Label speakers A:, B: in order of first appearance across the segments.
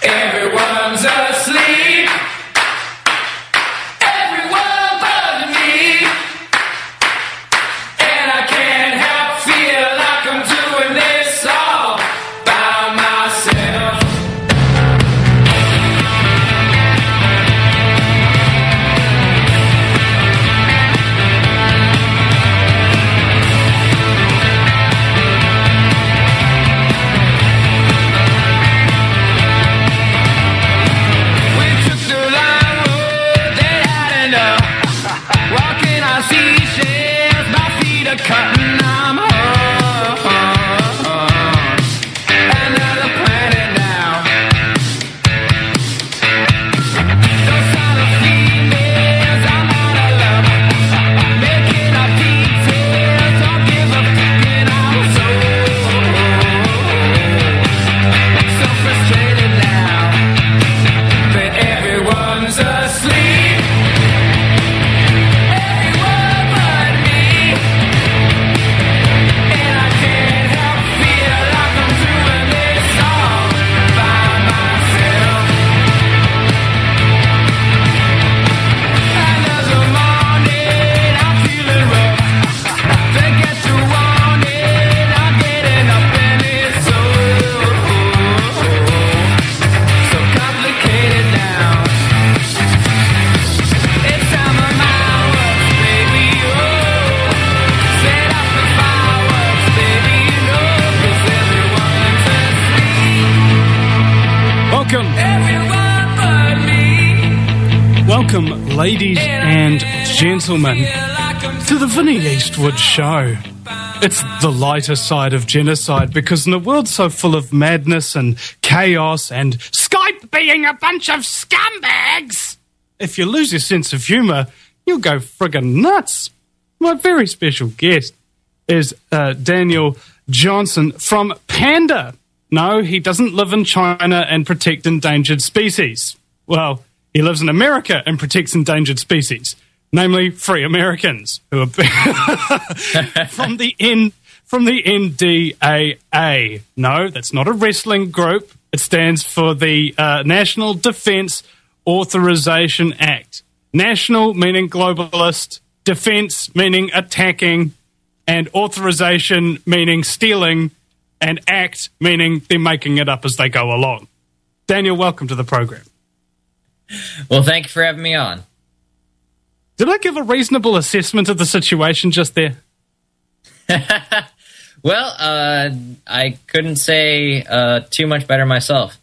A: Everyone's asleep. Everyone but me. And I can't help feel like I'm doing this all by myself. Cutting, I'm on another planet now. Those silent females, I'm out of love. Making up details, don't give a fucking. I'm so frustrated now that everyone's asleep. Welcome, ladies and gentlemen, to the Vinnie Eastwood Show. It's the lighter side of genocide, because in a world so full of madness and chaos and Skype being a bunch of scumbags, if you lose your sense of humour, you'll go friggin' nuts. My very special guest is Daniel Johnson from Panda. No, he doesn't live in China and protect endangered species. Well, he lives in America and protects endangered species, namely free Americans who are from the NDAA. No, that's not a wrestling group. It stands for the National Defense Authorization Act. National meaning globalist, defense meaning attacking, and authorization meaning stealing, and act meaning they're making it up as they go along. Daniel, welcome to the program.
B: Well, thank you for having me on.
A: Did I give a reasonable assessment of the situation just there?
B: Well, I couldn't say too much better myself.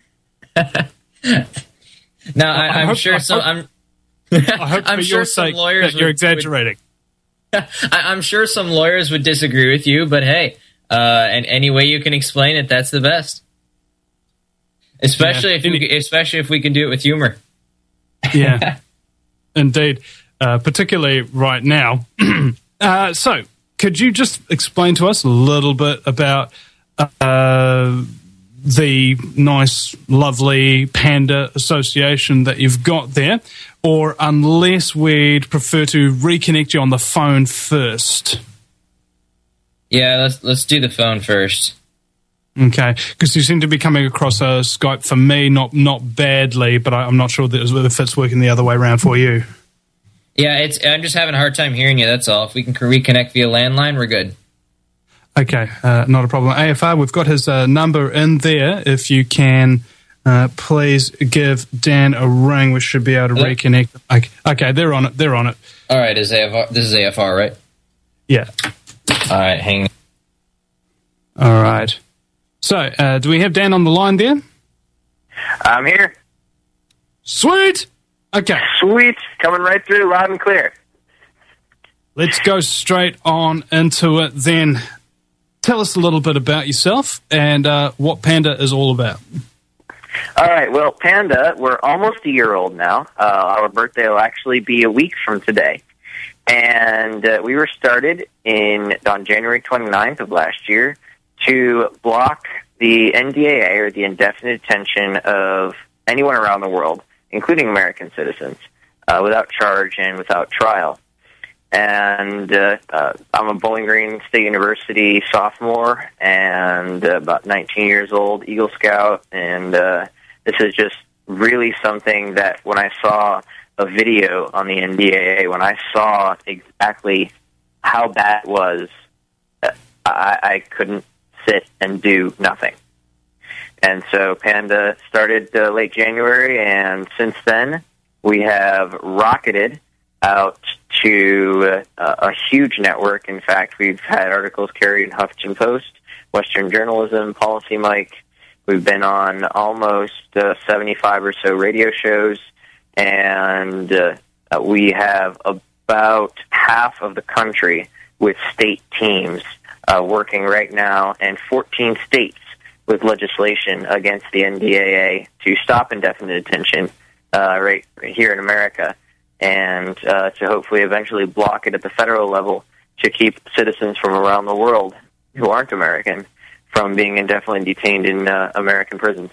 B: Now, I'm sure some lawyers
A: that you're exaggerating.
B: I'm sure some lawyers would disagree with you, but hey, and any way you can explain it, that's the best. Especially if we can do it with humor.
A: Yeah, indeed. Particularly right now. So, could you just explain to us a little bit about the nice, lovely Panda Association that you've got there? Or unless we'd prefer to reconnect you on the phone first.
B: Yeah, let's do the phone first.
A: Okay, because you seem to be coming across Skype for me, not badly, but I'm not sure if it's working the other way around for you.
B: Yeah, I'm just having a hard time hearing you, that's all. If we can reconnect via landline, we're good.
A: Okay, not a problem. AFR, we've got his number in there. If you can, please give Dan a ring. We should be able to reconnect. Okay, they're on it.
B: All right, this is AFR, right?
A: Yeah.
B: All right, hang on.
A: All right. So, do we have Dan on the line there?
C: I'm here.
A: Sweet! Okay.
C: Sweet. Coming right through, loud and clear.
A: Let's go straight on into it then. Tell us a little bit about yourself and what Panda is all about.
C: All right. Well, Panda, we're almost a year old now. Our birthday will actually be a week from today. And we were started on January 29th of last year to block the NDAA, or the indefinite detention of anyone around the world, including American citizens, without charge and without trial. And I'm a Bowling Green State University sophomore and about 19 years old, Eagle Scout, and This is just really something that when I saw a video on the NDAA, when I saw exactly how bad it was, I couldn't sit and do nothing. And so Panda started late January, and since then we have rocketed out to a huge network. In fact, we've had articles carried in Huffington Post, Western Journalism, Policy Mike. We've been on almost 75 or so radio shows, and we have about half of the country with state teams working right now, and 14 states with legislation against the NDAA to stop indefinite detention right here in America, and to hopefully eventually block it at the federal level to keep citizens from around the world who aren't American from being indefinitely detained in American prisons.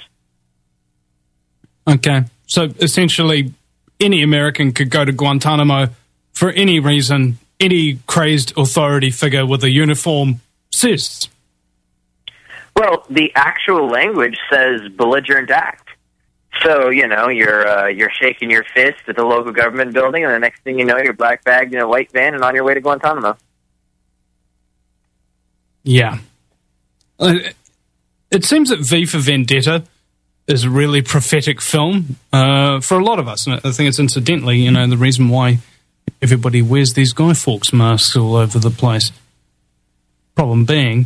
A: Okay, so essentially any American could go to Guantanamo for any reason, any crazed authority figure with a uniform says.
C: Well, the actual language says belligerent act. So, you're shaking your fist at the local government building, and the next thing you know, you're black bagged in a white van and on your way to Guantanamo.
A: Yeah. It seems that V for Vendetta is a really prophetic film for a lot of us. And I think it's incidentally, the reason why everybody wears these Guy Fawkes masks all over the place. Problem being,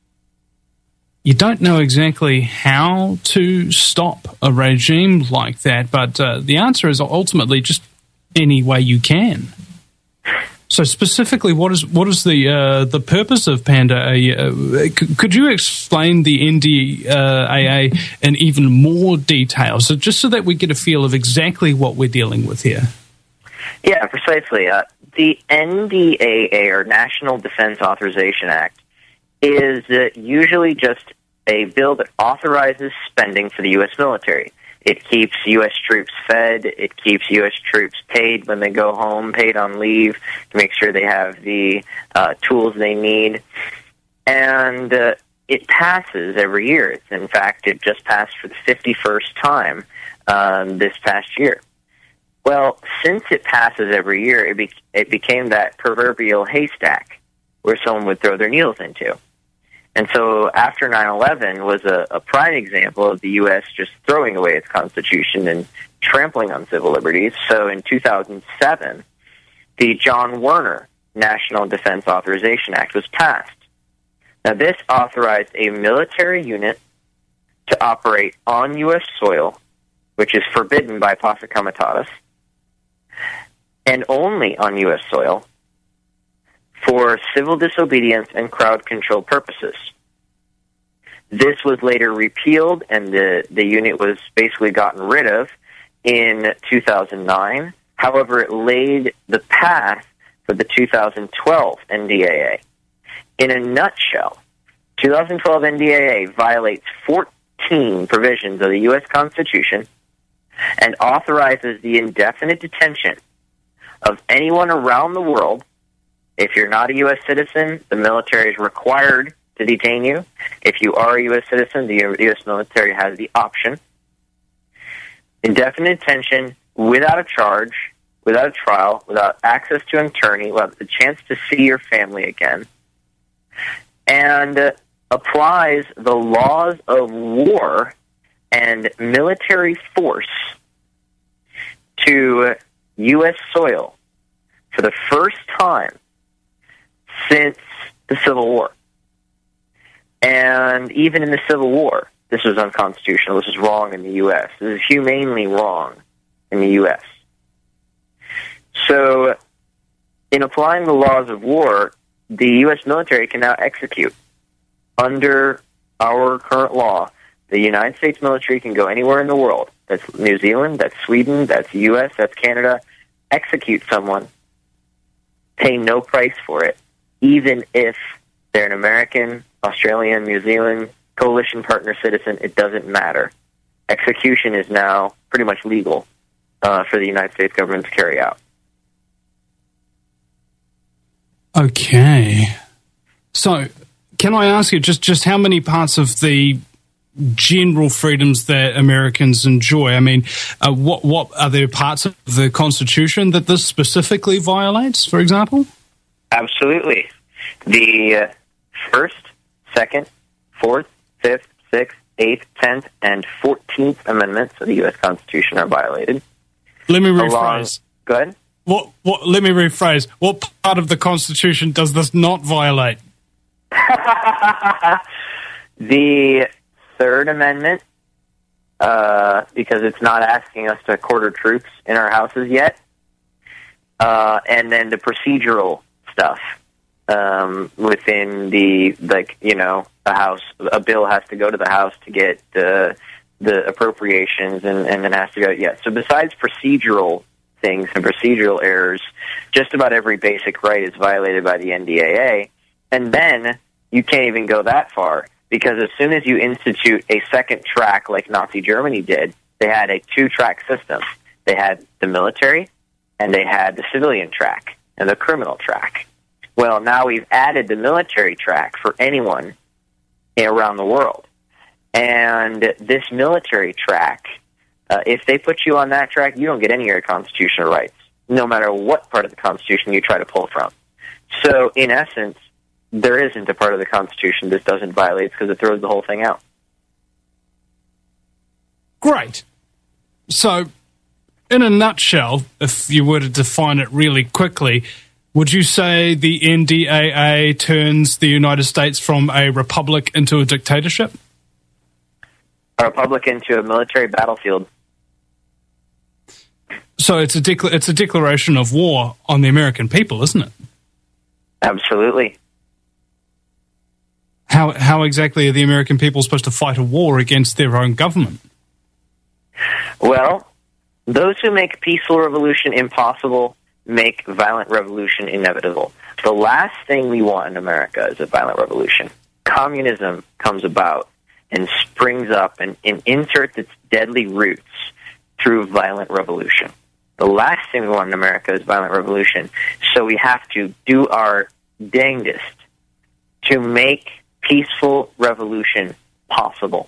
A: you don't know exactly how to stop a regime like that, but the answer is ultimately just any way you can. So specifically, what is the purpose of Panda? Could you explain the NDAA in even more detail, so just so that we get a feel of exactly what we're dealing with here?
C: Yeah, precisely. The NDAA, or National Defense Authorization Act, is usually just a bill that authorizes spending for the U.S. military. It keeps U.S. troops fed. It keeps U.S. troops paid when they go home, paid on leave, to make sure they have the tools they need. And it passes every year. In fact, it just passed for the 51st time this past year. Well, since it passes every year, it became that proverbial haystack where someone would throw their needles into. And so after 9/11 was a prime example of the U.S. just throwing away its Constitution and trampling on civil liberties. So in 2007, the John Werner National Defense Authorization Act was passed. Now, this authorized a military unit to operate on U.S. soil, which is forbidden by Posse Comitatus, and only on U.S. soil, for civil disobedience and crowd control purposes. This was later repealed, and the unit was basically gotten rid of in 2009. However, it laid the path for the 2012 NDAA. In a nutshell, 2012 NDAA violates 14 provisions of the U.S. Constitution and authorizes the indefinite detention of anyone around the world. If you're not a U.S. citizen, the military is required to detain you. If you are a U.S. citizen, the U.S. military has the option. Indefinite detention without a charge, without a trial, without access to an attorney, without the chance to see your family again, and applies the laws of war and military force to U.S. soil for the first time since the Civil War. And even in the Civil War, this was unconstitutional. This is wrong in the U.S. This is humanely wrong in the U.S. So, in applying the laws of war, the U.S. military can now execute. Under our current law, the United States military can go anywhere in the world. That's New Zealand, that's Sweden, that's the U.S., that's Canada. Execute someone, pay no price for it, even if they're an American, Australian, New Zealand, coalition partner citizen. It doesn't matter. Execution is now pretty much legal for the United States government to carry out.
A: Okay. So, can I ask you just how many parts of the general freedoms that Americans enjoy. I mean, what are there parts of the Constitution that this specifically violates, for example?
C: Absolutely. The First, Second, Fourth, Fifth, Sixth, 8th, 10th, and 14th Amendments of the U.S. Constitution are violated.
A: Let me rephrase.
C: Go ahead.
A: Let me rephrase. What part of the Constitution does this not violate?
C: The Third Amendment, because it's not asking us to quarter troops in our houses yet. And then the procedural stuff within the, the House. A bill has to go to the House to get the appropriations and then has to go. Yeah. So besides procedural things and procedural errors, just about every basic right is violated by the NDAA. And then you can't even go that far, because as soon as you institute a second track like Nazi Germany did, they had a two-track system. They had the military and they had the civilian track and the criminal track. Well, now we've added the military track for anyone around the world. And this military track, if they put you on that track, you don't get any of your constitutional rights, no matter what part of the Constitution you try to pull from. So, in essence, there isn't a part of the Constitution this doesn't violate, because it throws the whole thing out.
A: Great. So, in a nutshell, if you were to define it really quickly, would you say the NDAA turns the United States from a republic into a dictatorship?
C: A republic into a military battlefield.
A: So it's a declaration of war on the American people, isn't it?
C: Absolutely.
A: How exactly are the American people supposed to fight a war against their own government?
C: Well, those who make peaceful revolution impossible make violent revolution inevitable. The last thing we want in America is a violent revolution. Communism comes about and springs up and inserts its deadly roots through violent revolution. The last thing we want in America is violent revolution. So we have to do our dangest to make peaceful revolution possible.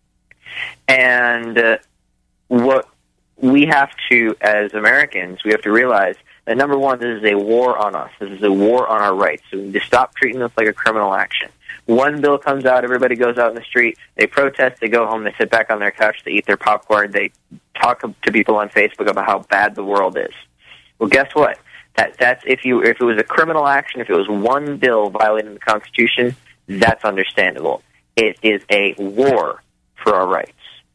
C: And what we have to, as Americans, we have to realize that, number one, this is a war on us. This is a war on our rights. So we need to stop treating this like a criminal action. One bill comes out, everybody goes out in the street, they protest, they go home, they sit back on their couch, they eat their popcorn, they talk to people on Facebook about how bad the world is. Well, guess what? That's if it was a criminal action, if it was one bill violating the Constitution, that's understandable. It is a war for our rights.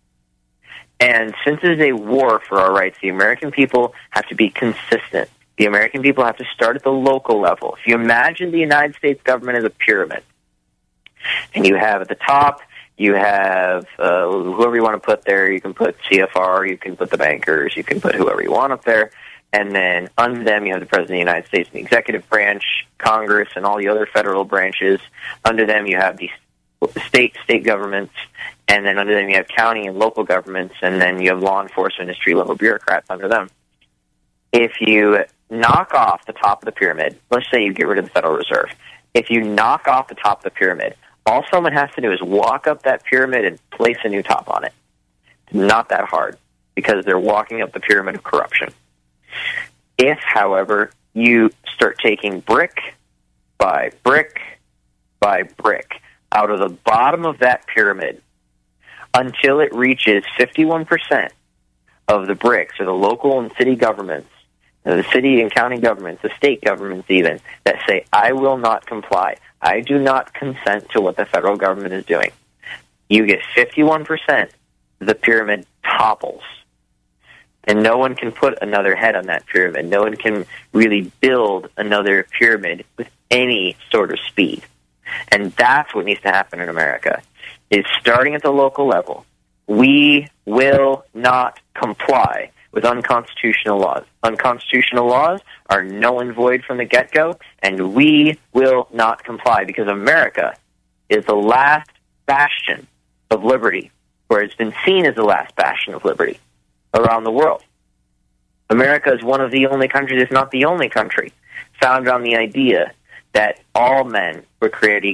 C: And since it is a war for our rights, the American people have to be consistent. The American people have to start at the local level. If you imagine the United States government as a pyramid, and you have at the top, you have whoever you want to put there. You can put CFR, you can put the bankers, you can put whoever you want up there. And then under them, you have the President of the United States, and the executive branch, Congress, and all the other federal branches. Under them, you have the state governments, and then under them, you have county and local governments, and then you have law enforcement, industry-level bureaucrats under them. If you knock off the top of the pyramid, let's say you get rid of the Federal Reserve. If you knock off the top of the pyramid, all someone has to do is walk up that pyramid and place a new top on it. It's not that hard, because they're walking up the pyramid of corruption. If, however, you start taking brick by brick by brick out of the bottom of that pyramid until it reaches 51% of the bricks, or the local and city governments, the city and county governments, the state governments even, that say, I will not comply. I do not consent to what the federal government is doing. You get 51%, the pyramid topples. And no one can put another head on that pyramid. No one can really build another pyramid with any sort of speed. And that's what needs to happen in America, is starting at the local level. We will not comply with unconstitutional laws. Unconstitutional laws are null and void from the get-go, and we will not comply, because America is the last bastion of liberty, or it's been seen as the last bastion of liberty around the world. America is one of the only countries, if not the only country, founded on the idea that all men were created equal,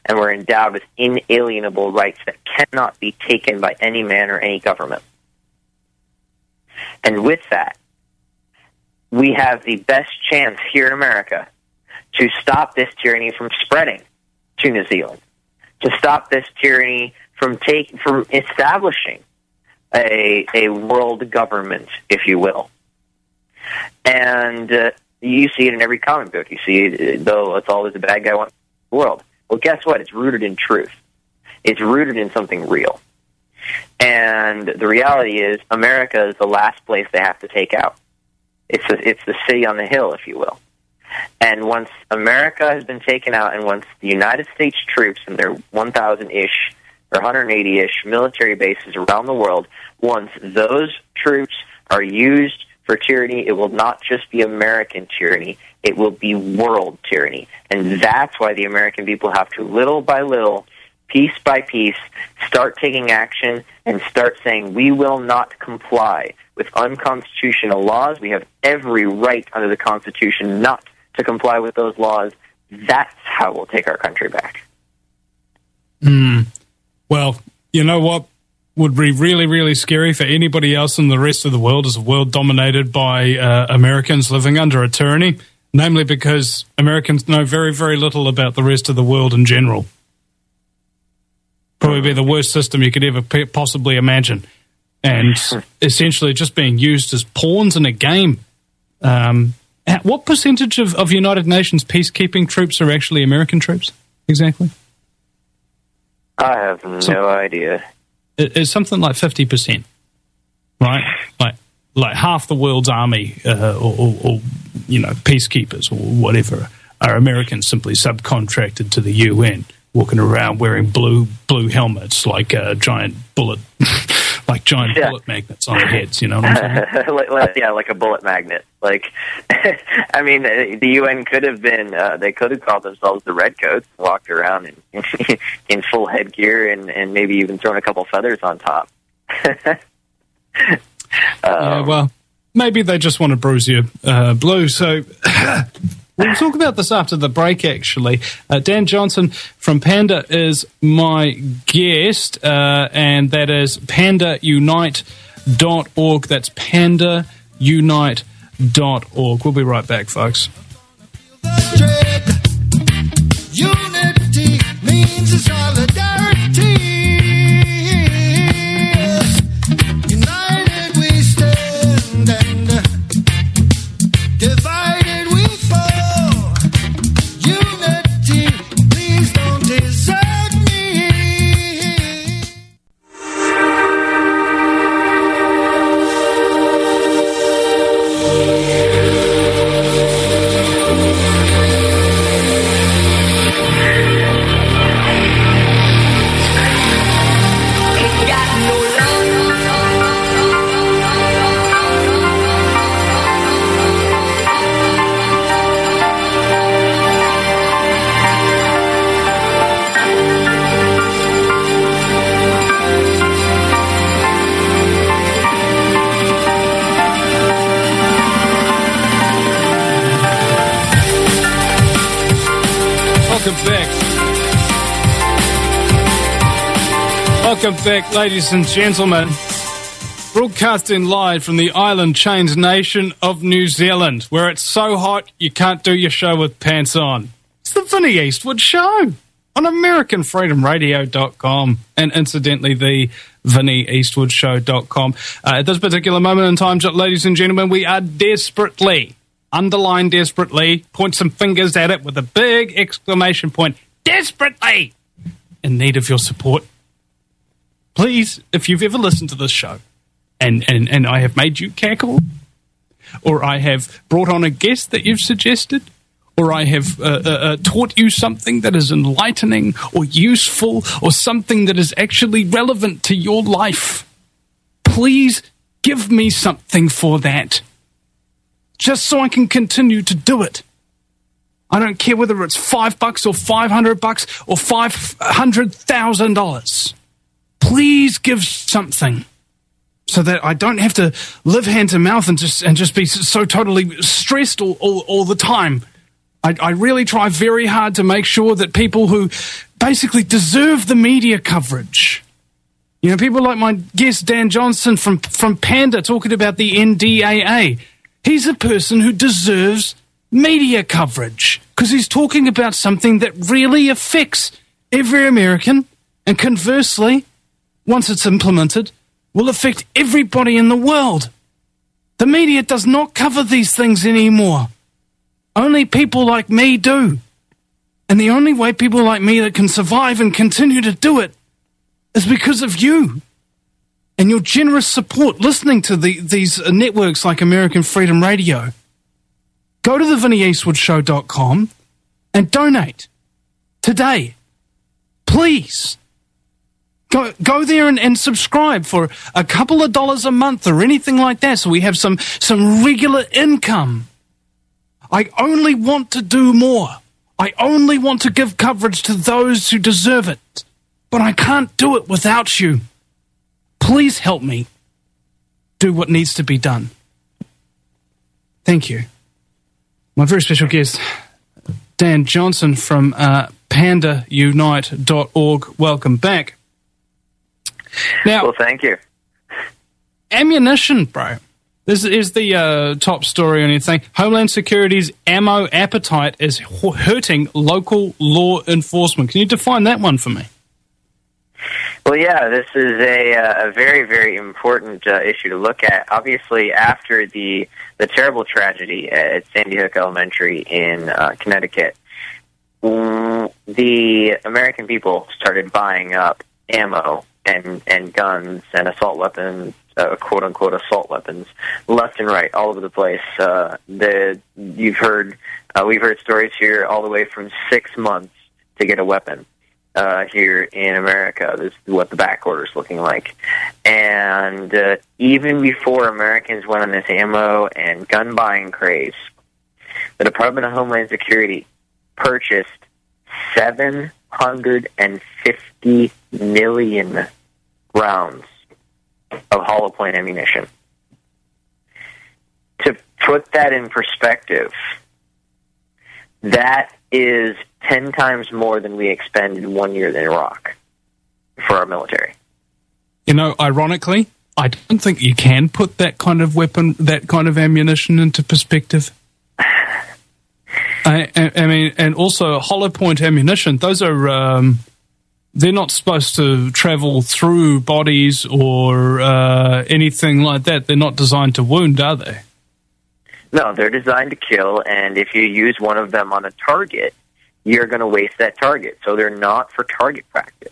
C: and we're endowed with inalienable rights that cannot be taken by any man or any government. And with that, we have the best chance here in America to stop this tyranny from spreading to New Zealand, to stop this tyranny from establishing a world government, if you will. And you see it in every comic book. You see it, though it's always the bad guy wants the world. Well, guess what? It's rooted in truth. It's rooted in something real. And the reality is, America is the last place they have to take out. It's the city on the hill, if you will. And once America has been taken out, and once the United States troops and their 1,000-ish or 180-ish military bases around the world, once those troops are used for tyranny, it will not just be American tyranny, it will be world tyranny. And that's why the American people have to, little by little, piece by piece, start taking action and start saying, we will not comply with unconstitutional laws. We have every right under the Constitution not to comply with those laws. That's how we'll take our country back.
A: Well, you know what would be really, really scary for anybody else in the rest of the world is a world dominated by Americans living under a tyranny, namely because Americans know very, very little about the rest of the world in general. Probably be the worst system you could ever possibly imagine. And essentially just being used as pawns in a game. What percentage of United Nations peacekeeping troops are actually American troops, exactly?
C: I have no idea.
A: It's something like 50%, right? Like half the world's army, or peacekeepers or whatever, are Americans simply subcontracted to the UN, walking around wearing blue helmets like giant bullet magnets on their heads. You know what I'm saying?
C: like a bullet magnet. Like, I mean, the UN could have been. They could have called themselves the Redcoats, walked around in full headgear, and maybe even thrown a couple feathers on top.
A: Yeah, well, maybe they just want to bruise you blue. So. We'll talk about this after the break, actually. Dan Johnson from Panda is my guest, and that is pandaunite.org. That's pandaunite.org. We'll be right back, folks. Unity means solidarity. United we stand, and divided we fall. Welcome back, ladies and gentlemen. Broadcasting live from the island chained nation of New Zealand, where it's so hot you can't do your show with pants on. It's the Vinny Eastwood Show on AmericanFreedomRadio.com and incidentally the VinnyEastwoodShow.com. At this particular moment in time, ladies and gentlemen, we are desperately, underline desperately, point some fingers at it with a big exclamation point, desperately in need of your support. Please, if you've ever listened to this show and I have made you cackle, or I have brought on a guest that you've suggested, or I have taught you something that is enlightening or useful or something that is actually relevant to your life, please give me something for that, just so I can continue to do it. I don't care whether it's $5 or $500 or $500,000. Please give something so that I don't have to live hand to mouth and just be so totally stressed all the time. I really try very hard to make sure that people who basically deserve the media coverage. You know, people like my guest Dan Johnson from Panda talking about the NDAA. He's a person who deserves media coverage because he's talking about something that really affects every American, and conversely, once it's implemented, will affect everybody in the world. The media does not cover these things anymore. Only people like me do. And the only way people like me that can survive and continue to do it is because of you and your generous support listening to these networks like American Freedom Radio. Go to thevinnieeastwoodshow.com and donate today. Please. Go there and subscribe for a couple of dollars a month or anything like that so we have some regular income. I only want to do more. I only want to give coverage to those who deserve it. But I can't do it without you. Please help me do what needs to be done. Thank you. My very special guest, Dan Johnson from pandaunite.org. Welcome back. Now,
C: well, thank you.
A: Ammunition, bro. This is the top story on your thing. Homeland Security's ammo appetite is hurting local law enforcement. Can you define that one for me?
C: Well, yeah, this is a very, very important issue to look at. Obviously, after the terrible tragedy at Sandy Hook Elementary in Connecticut, the American people started buying up ammo and guns and assault weapons, quote-unquote assault weapons, left and right, all over the place. We've heard stories here all the way from 6 months to get a weapon here in America. This is what the back order is looking like. And even before Americans went on this ammo and gun buying craze, the Department of Homeland Security purchased 750 million rounds of hollow point ammunition. To put that in perspective, that is 10 times more than we expend in 1 year in Iraq for our military.
A: You know, ironically, I don't think you can put that kind of weapon, that kind of ammunition into perspective. I mean, and also hollow point ammunition, those are, they're not supposed to travel through bodies or anything like that. They're not designed to wound, are they?
C: No, they're designed to kill, and if you use one of them on a target, you're going to waste that target. So they're not for target practice.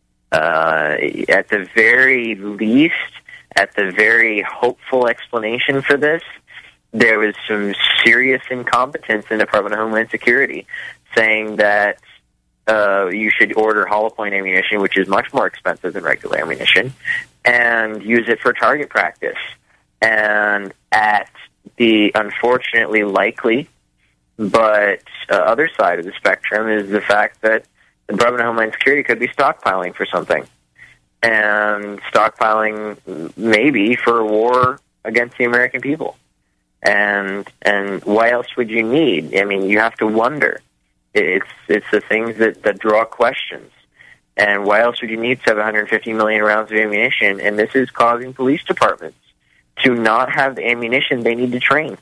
C: At the very least, at the very hopeful explanation for this, there was some serious incompetence in the Department of Homeland Security saying that you should order hollow point ammunition, which is much more expensive than regular ammunition, and use it for target practice. And at the unfortunately likely but other side of the spectrum is the fact that the Department of Homeland Security could be stockpiling for something. And stockpiling maybe for a war against the American people. And why else would you need? I mean, you have to wonder. It's the things that draw questions. And why else would you need 750 million rounds of ammunition? And this is causing police departments to not have the ammunition they need to train.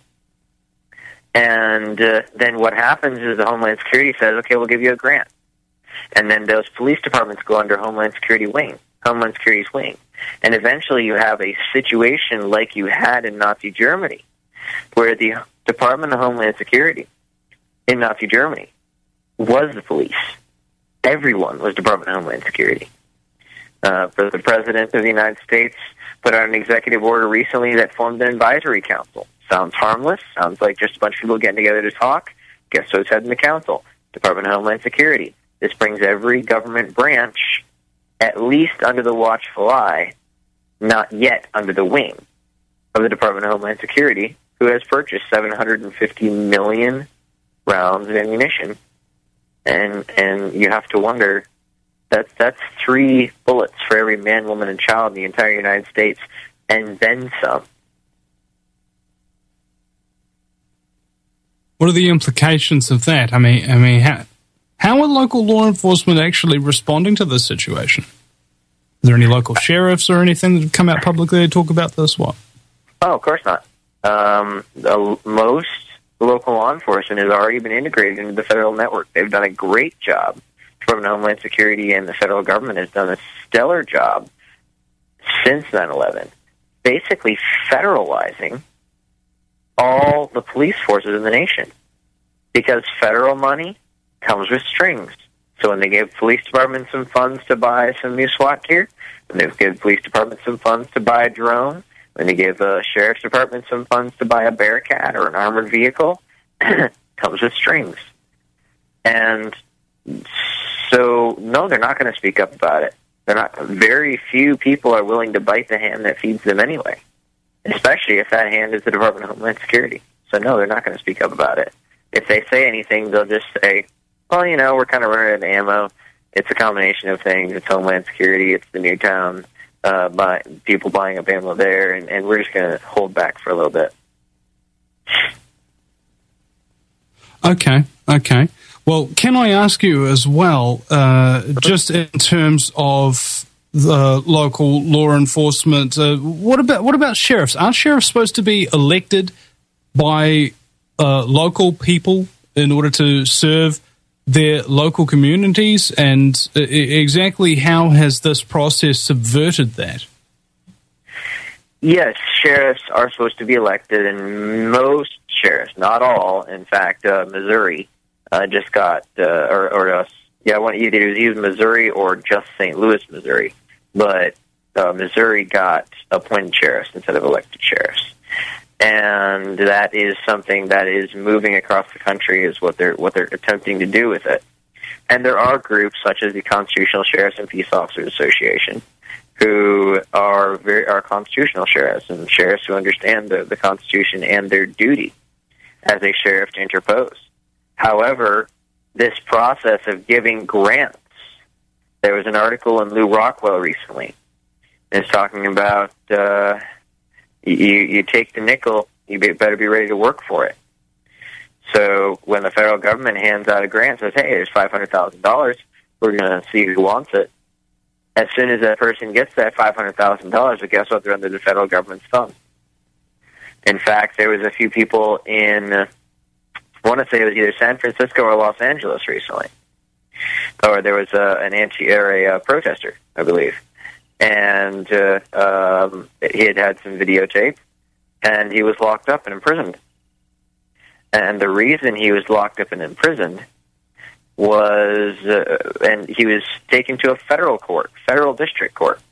C: And then what happens is the Homeland Security says, okay, we'll give you a grant. And then those police departments go under Homeland Security's wing. And eventually you have a situation like you had in Nazi Germany, where the Department of Homeland Security in Nazi Germany was the police. Everyone was Department of Homeland Security. The President of the United States put out an executive order recently that formed an advisory council. Sounds harmless. Sounds like just a bunch of people getting together to talk. Guess who's heading the council? Department of Homeland Security. This brings every government branch at least under the watchful eye, not yet under the wing of the Department of Homeland Security, who has purchased 750 million rounds of ammunition. And you have to wonder, that's 3 bullets for every man, woman, and child in the entire United States, and then some. What
A: are the implications of that? I mean, How are local law enforcement actually responding to this situation? Are there any local sheriffs or anything that have come out publicly to talk about this? What?
C: Oh, of course not. Most local law enforcement has already been integrated into the federal network. They've done a great job. Department of Homeland Security and the federal government has done a stellar job since 9/11, basically federalizing all the police forces in the nation. Because federal money comes with strings. So when they gave police departments some funds to buy some new SWAT gear, when they gave police departments some funds to buy a drone, when they gave the sheriff's department some funds to buy a Bearcat or an armored vehicle, comes with strings. And so, no, they're not going to speak up about it. They're not. Very few people are willing to bite the hand that feeds them anyway, especially if that hand is the Department of Homeland Security. So, no, they're not going to speak up about it. If they say anything, they'll just say, well, we're kind of running out of ammo. It's a combination of things. It's Homeland Security. It's the Newtown, people buying up ammo there, and we're just going to hold back for a little bit.
A: Okay. Well, can I ask you as well, just in terms of the local law enforcement, what about sheriffs? Aren't sheriffs supposed to be elected by local people in order to serve their local communities? And exactly how has this process subverted that?
C: Yes, sheriffs are supposed to be elected, and most sheriffs, not all, in fact, Missouri just got, either Missouri or just St. Louis, Missouri, but Missouri got appointed sheriffs instead of elected sheriffs. And that is something that is moving across the country, is what they're attempting to do with it. And there are groups such as the Constitutional Sheriffs and Peace Officers Association, who are constitutional sheriffs and sheriffs who understand the Constitution and their duty as a sheriff to interpose. However, this process of giving grants, there was an article in Lew Rockwell recently. It's talking about you take the nickel, you better be ready to work for it. So when the federal government hands out a grant, says, hey, there's $500,000, we're going to see who wants it. As soon as that person gets that $500,000, well, guess what? They're under the federal government's thumb. In fact, there was a few people in, I want to say it was either San Francisco or Los Angeles recently, or there was a protester, I believe, and he had some videotape, and he was locked up and imprisoned. And the reason he was locked up and imprisoned was, and he was taken to a federal district court.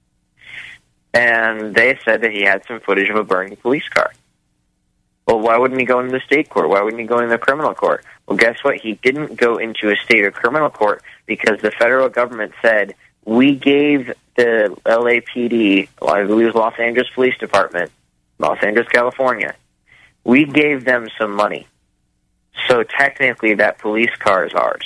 C: And they said that he had some footage of a burning police car. Well, why wouldn't he go into the state court? Why wouldn't he go into the criminal court? Well, guess what? He didn't go into a state or criminal court because the federal government said, we gave the LAPD, I believe it was Los Angeles Police Department, Los Angeles, California, we gave them some money. So technically that police car is ours.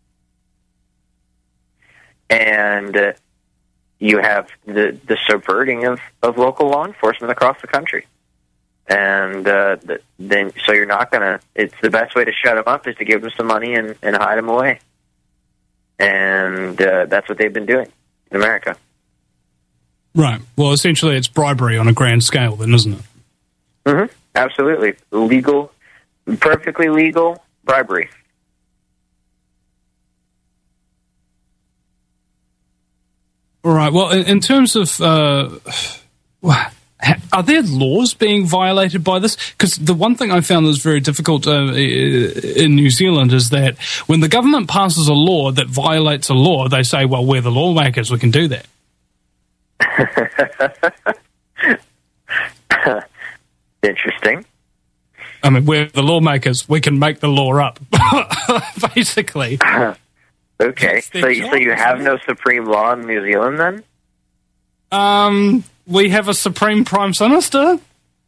C: And you have the subverting of local law enforcement across the country. And then so you're not going to, it's the best way to shut them up is to give them some money and hide them away. And that's what they've been doing in America.
A: Right. Well, essentially it's bribery on a grand scale then, isn't it?
C: Mm-hmm. Absolutely. Legal, perfectly legal bribery.
A: All right. Well, in terms of, are there laws being violated by this? Because the one thing I found that was very difficult in New Zealand is that when the government passes a law that violates a law, they say, well, we're the lawmakers, we can do that.
C: Interesting.
A: I mean, we're the lawmakers, we can make the law up, basically.
C: Okay, so you have no supreme law in New Zealand then?
A: We have a supreme prime minister.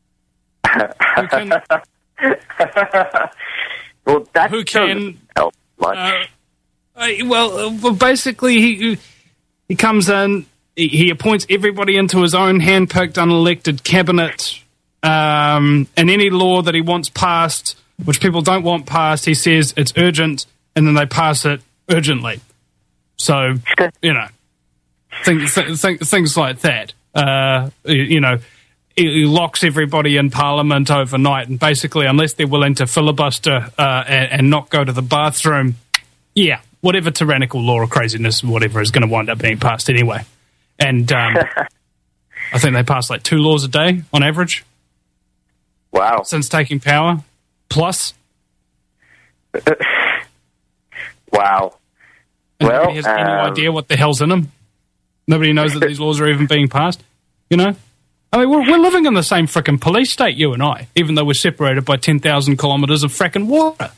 C: Well, that
A: who can
C: doesn't help much.
A: Well, basically, he comes in, he appoints everybody into his own hand-picked, unelected cabinet, and any law that he wants passed, which people don't want passed, he says it's urgent, and then they pass it urgently. So, you know, things like that. You know, he locks everybody in Parliament overnight, and basically, unless they're willing to filibuster and not go to the bathroom, yeah, whatever tyrannical law or craziness, whatever, is going to wind up being passed anyway. And I think they pass like 2 laws a day on average.
C: Wow.
A: Since taking power, plus.
C: Wow.
A: Nobody has any idea what the hell's in them. Nobody knows that these laws are even being passed. You know? I mean, we're living in the same frickin' police state, you and I, even though we're separated by 10,000 kilometres of frickin' water.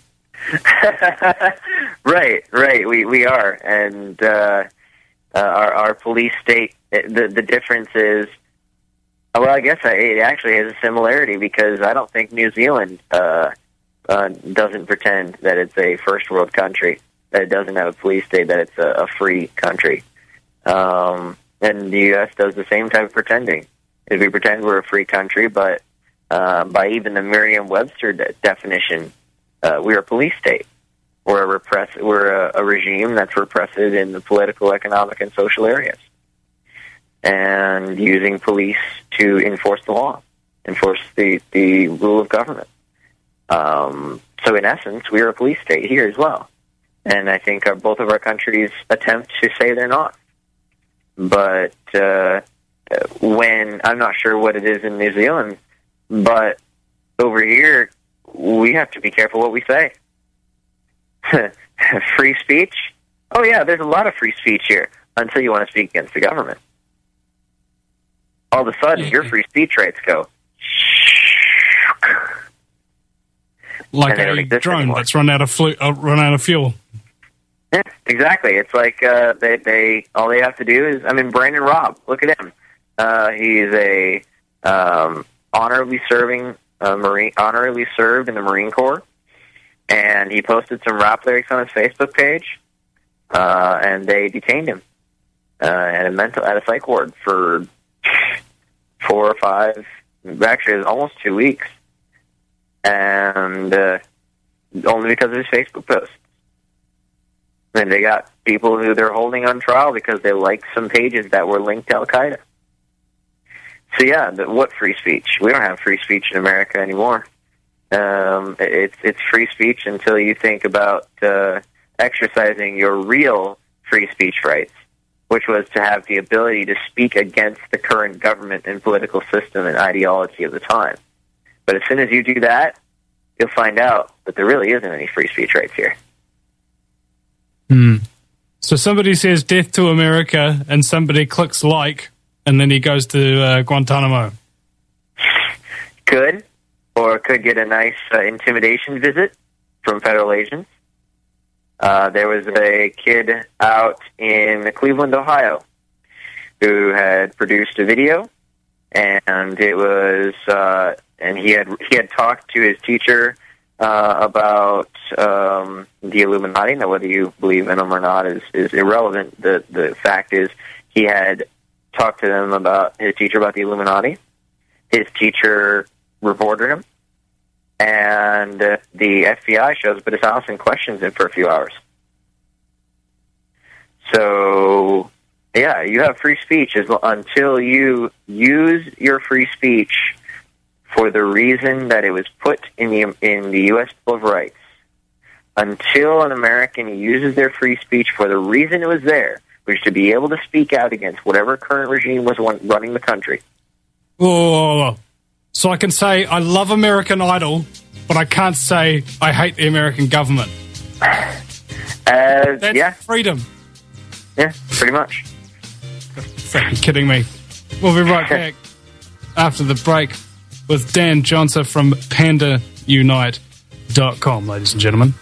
C: Right. We are. And our police state, the difference is, well, I guess it actually has a similarity, because I don't think New Zealand doesn't pretend that it's a first world country, that it doesn't have a police state, that it's a free country. And the U.S. does the same type of pretending. Is we pretend we're a free country, but by even the Merriam-Webster definition, we're a police state. We're a regime that's repressive in the political, economic, and social areas, and using police to enforce the law, enforce the rule of government. So in essence, we are a police state here as well. And I think both of our countries attempt to say they're not. But when, I'm not sure what it is in New Zealand, but over here, we have to be careful what we say. Free speech? Oh yeah, there's a lot of free speech here, until you want to speak against the government. All of a sudden, your free speech rights go.
A: Like a drone anymore. That's run out of fuel.
C: Yeah, exactly. It's like they all they have to do is, I mean, Brandon Robb, look at him. He's a honorably served in the Marine Corps, and he posted some rap lyrics on his Facebook page, and they detained him at a psych ward for 4 or 5, actually it was almost 2 weeks, and only because of his Facebook post. And they got people who they're holding on trial because they liked some pages that were linked to Al-Qaeda. So yeah, what free speech? We don't have free speech in America anymore. It's free speech until you think about exercising your real free speech rights, which was to have the ability to speak against the current government and political system and ideology of the time. But as soon as you do that, you'll find out that there really isn't any free speech rights here.
A: So somebody says death to America, and somebody clicks like, and then he goes to Guantanamo.
C: Could, or could get a nice intimidation visit from federal agents. There was a kid out in Cleveland, Ohio, who had produced a video, and it was, and he had talked to his teacher about the Illuminati. Now, whether you believe in them or not is irrelevant. The fact is, he had talked to his teacher about the Illuminati. His teacher reported him, and the FBI shows up at his house and questions him for a few hours. So, yeah, you have free speech until you use your free speech for the reason that it was put in the U.S. Bill of Rights. Until an American uses their free speech for the reason it was there, which is to be able to speak out against whatever current regime was running the country.
A: Oh, so I can say I love American Idol, but I can't say I hate the American government. That's
C: yeah.
A: Freedom.
C: Yeah, pretty much.
A: You're kidding me. We'll be right back after the break with Dan Johnson from PandaUnite.com, ladies and gentlemen.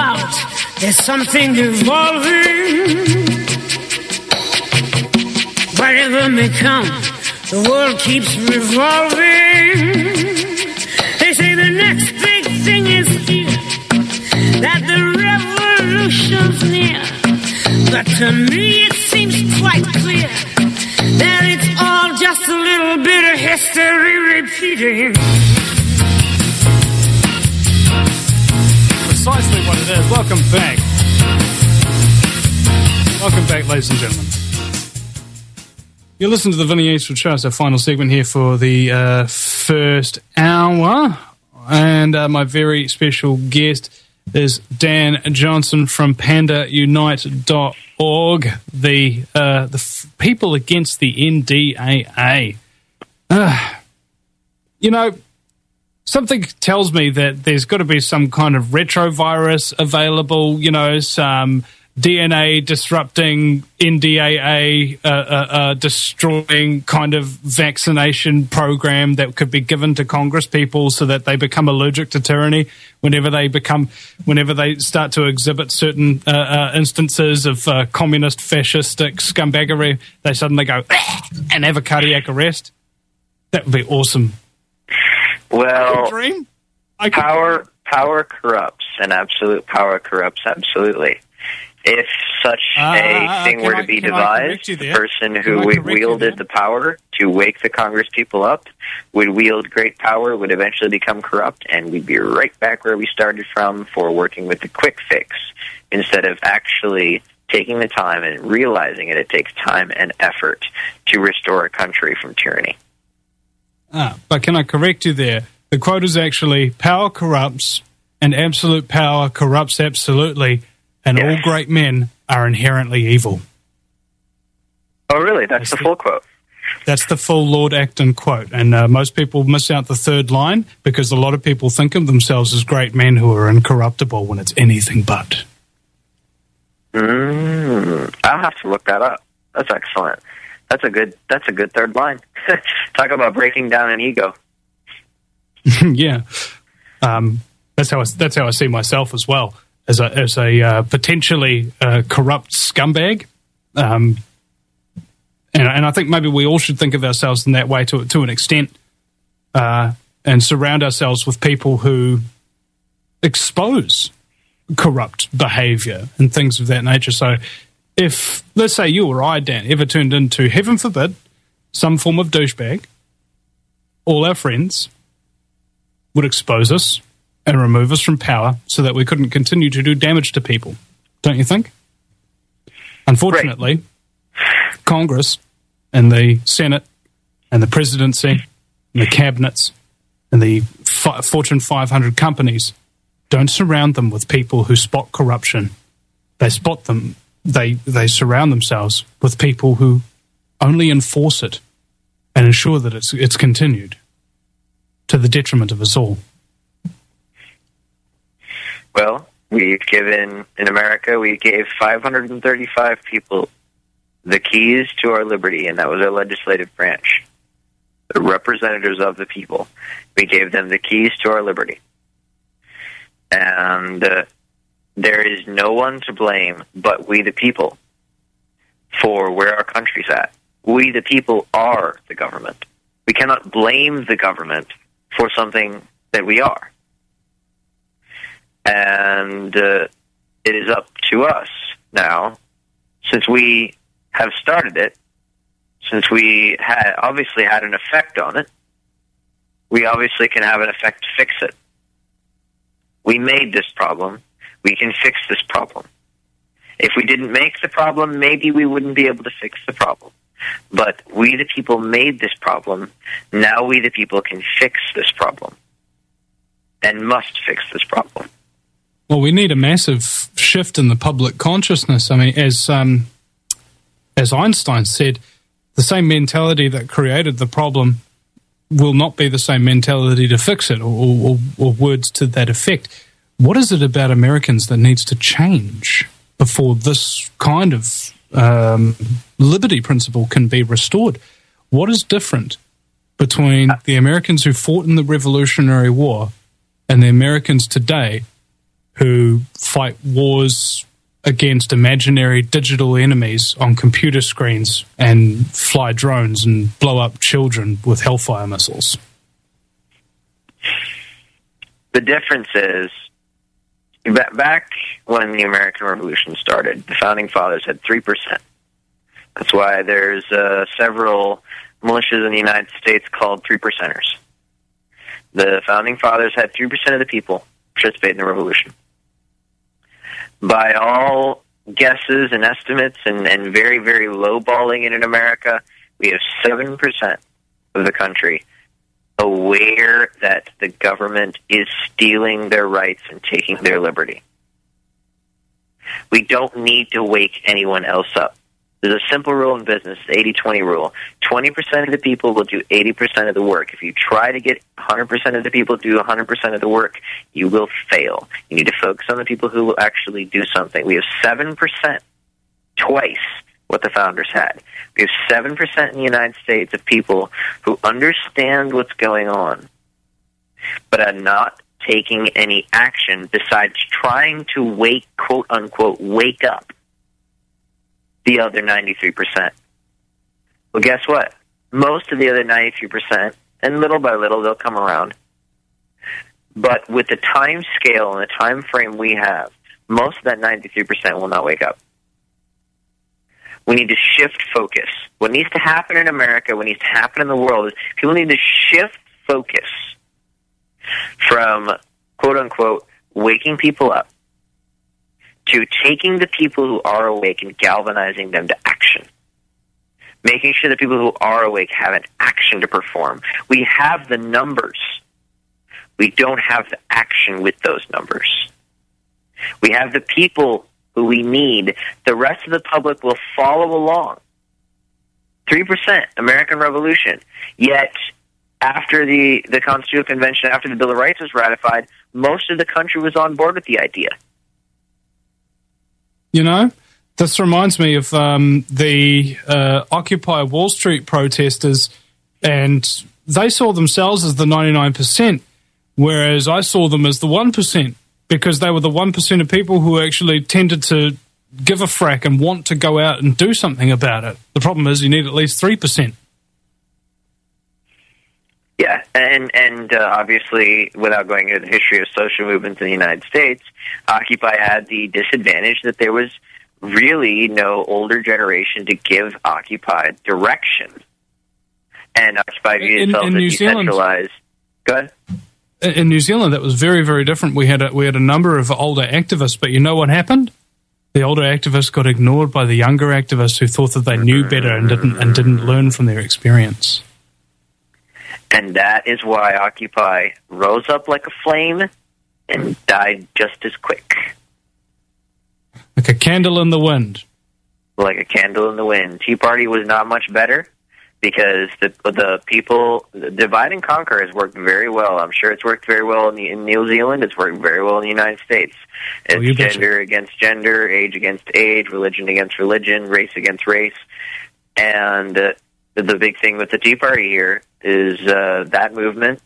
D: There's something evolving. whatever may come, the world keeps revolving. They say the next big thing is here, that the revolution's near. But to me it seems quite clear that it's all just a little bit of history repeating.
A: Precisely what it is. Welcome back. Welcome back, ladies and gentlemen. You listen to the Vinny Eastwood Show. It's our final segment here for the first hour. And my very special guest is Dan Johnson from PandaUnite.org, the people against the NDAA. You know, something tells me that there's got to be some kind of retrovirus available, you know, some DNA disrupting, NDAA destroying kind of vaccination program that could be given to Congress people so that they become allergic to tyranny whenever they start to exhibit certain instances of communist, fascistic scumbaggery. They suddenly go and have a cardiac arrest. That would be awesome.
C: Well,
A: dream.
C: Power corrupts, and absolute power corrupts absolutely. If such a thing were to be devised, the person who wielded the power to wake the Congress people up would wield great power, would eventually become corrupt, and we'd be right back where we started from for working with the quick fix instead of actually taking the time and realizing it takes time and effort to restore a country from tyranny.
A: But can I correct you there? The quote is actually, power corrupts, and absolute power corrupts absolutely, and all great men are inherently evil.
C: Oh, really? That's the full quote?
A: That's the full Lord Acton quote. And most people miss out the third line because a lot of people think of themselves as great men who are incorruptible when it's anything but.
C: I'll have to look that up. That's excellent. That's a good third line. Talk about breaking down an ego.
A: Yeah. That's how I see myself as well. As a potentially corrupt scumbag, and I think maybe we all should think of ourselves in that way to an extent, and surround ourselves with people who expose corrupt behaviour and things of that nature. So, if let's say you or I, Dan, ever turned into, heaven forbid, some form of douchebag, all our friends would expose us and remove us from power so that we couldn't continue to do damage to people. Don't you think? Unfortunately, Congress and the Senate and the presidency and the cabinets and the Fortune 500 companies don't surround them with people who spot corruption. They spot them. They surround themselves with people who only enforce it and ensure that it's continued to the detriment of us all.
C: Well, in America, we gave 535 people the keys to our liberty, and that was our legislative branch, the representatives of the people. We gave them the keys to our liberty. And there is no one to blame but we the people for where our country's at. We the people are the government. We cannot blame the government for something that we are. And it is up to us now, since we have started it, since we obviously had an effect on it, we obviously can have an effect to fix it. We made this problem. We can fix this problem. If we didn't make the problem, maybe we wouldn't be able to fix the problem. But we the people made this problem. Now we the people can fix this problem and must fix this problem.
A: Well, we need a massive shift in the public consciousness. I mean, as Einstein said, the same mentality that created the problem will not be the same mentality to fix it, or words to that effect. What is it about Americans that needs to change before this kind of liberty principle can be restored? What is different between the Americans who fought in the Revolutionary War and the Americans today who fight wars against imaginary digital enemies on computer screens and fly drones and blow up children with Hellfire missiles.
C: The difference is, back when the American Revolution started, the Founding Fathers had 3%. That's why there's several militias in the United States called 3%ers. The Founding Fathers had 3% of the people participate in the revolution. By all guesses and estimates and very, very low-balling it in America, we have 7% of the country aware that the government is stealing their rights and taking their liberty. We don't need to wake anyone else up. There's a simple rule in business, the 80-20 rule. 20% of the people will do 80% of the work. If you try to get 100% of the people to do 100% of the work, you will fail. You need to focus on the people who will actually do something. We have 7%, twice what the founders had. We have 7% in the United States of people who understand what's going on, but are not taking any action besides trying to wake, quote unquote, wake up the other 93%. Well, guess what? Most of the other 93%, and little by little, they'll come around. But with the time scale and the time frame we have, most of that 93% will not wake up. We need to shift focus. What needs to happen in America, what needs to happen in the world, is people need to shift focus from, quote unquote, waking people up to taking the people who are awake and galvanizing them to action. Making sure that people who are awake have an action to perform. We have the numbers. We don't have the action with those numbers. We have the people who we need. The rest of the public will follow along. 3%, American Revolution. Yet, after the Constitutional Convention, after the Bill of Rights was ratified, most of the country was on board with the idea.
A: You know, this reminds me of the Occupy Wall Street protesters, and they saw themselves as the 99%, whereas I saw them as the 1%, because they were the 1% of people who actually tended to give a frack and want to go out and do something about it. The problem is you need at least 3%.
C: Yeah, and obviously, without going into the history of social movements in the United States, Occupy had the disadvantage that there was really no older generation to give Occupy direction. And Occupy viewed itself as decentralized. Go ahead.
A: In New Zealand, that was very, very different. We had a number of older activists, but you know what happened? The older activists got ignored by the younger activists who thought that they knew better and didn't learn from their experience.
C: And that is why Occupy rose up like a flame and died just as quick.
A: Like a candle in the wind.
C: Like a candle in the wind. Tea Party was not much better because the people, the divide and conquer has worked very well. I'm sure it's worked very well in New Zealand. It's worked very well in the United States. It's gender against gender, age against age, religion against religion, race against race. And the big thing with the Tea Party here is that movement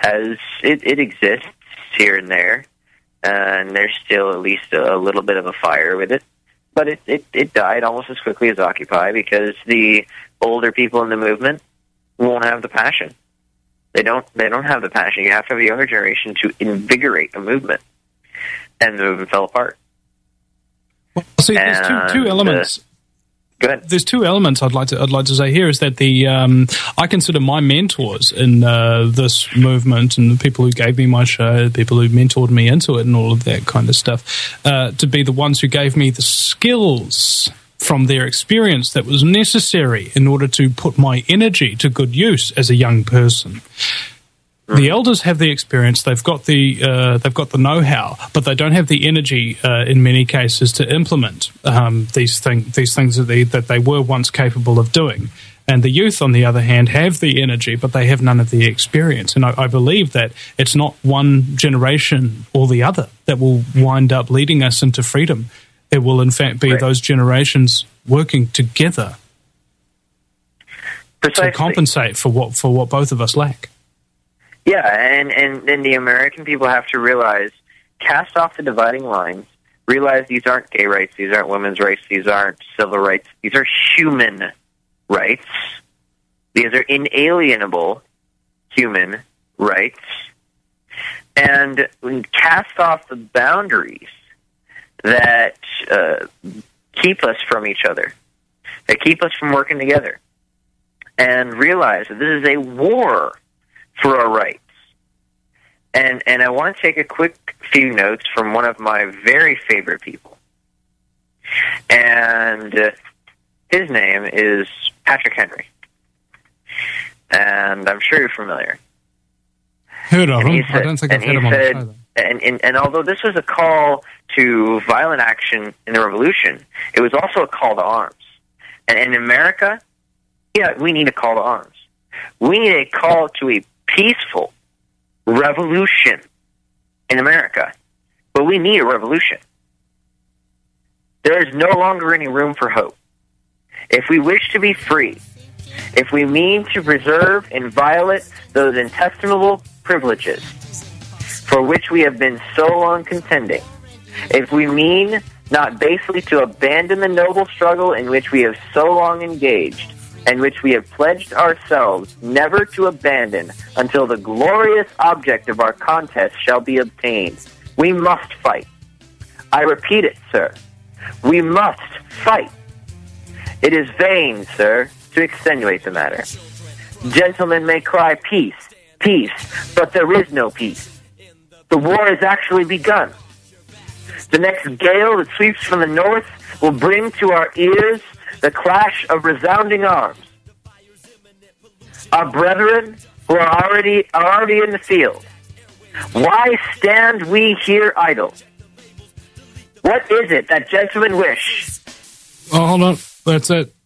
C: it exists here and there, and there's still at least a little bit of a fire with it, but it died almost as quickly as Occupy because the older people in the movement won't have the passion. They don't have the passion. You have to have a younger generation to invigorate a movement, and the movement fell apart.
A: Well, see, there's two elements.
C: Go ahead.
A: There's two elements I'd like to say here is that I consider my mentors in this movement and the people who gave me my show, the people who mentored me into it and all of that kind of stuff, to be the ones who gave me the skills from their experience that was necessary in order to put my energy to good use as a young person. The elders have the experience; they've got the know-how, but they don't have the energy in many cases to implement these things that they were once capable of doing. And the youth, on the other hand, have the energy, but they have none of the experience. And I believe that it's not one generation or the other that will wind up leading us into freedom. It will, in fact, be those generations working together to compensate for what both of us lack.
C: Yeah, and the American people have to realize, cast off the dividing lines, Realize these aren't gay rights, these aren't women's rights, these aren't civil rights, these are human rights. These are inalienable human rights. And cast off the boundaries that keep us from each other, that keep us from working together, and realize that this is a war for our rights. And I want to take a quick few notes from one of my very favorite people. And his name is Patrick Henry. And I'm sure you're familiar.
A: Heard of him. I don't think I've heard him on the show, though.
C: And although this was a call to violent action in the revolution, it was also a call to arms. And in America, yeah, we need a call to arms. We need a call to a peaceful revolution in America. But we need a revolution. There is no longer any room for hope. If we wish to be free, if we mean to preserve inviolate those inestimable privileges for which we have been so long contending, if we mean not basely to abandon the noble struggle in which we have so long engaged, and which we have pledged ourselves never to abandon until the glorious object of our contest shall be obtained, we must fight. I repeat it, sir. We must fight. It is vain, sir, to extenuate the matter. Gentlemen may cry peace, peace, but there is no peace. The war has actually begun. The next gale that sweeps from the north will bring to our ears the clash of resounding arms. Our brethren who are already in the field, why stand we here idle? What is it that gentlemen wish?
A: Oh, hold on. That's it.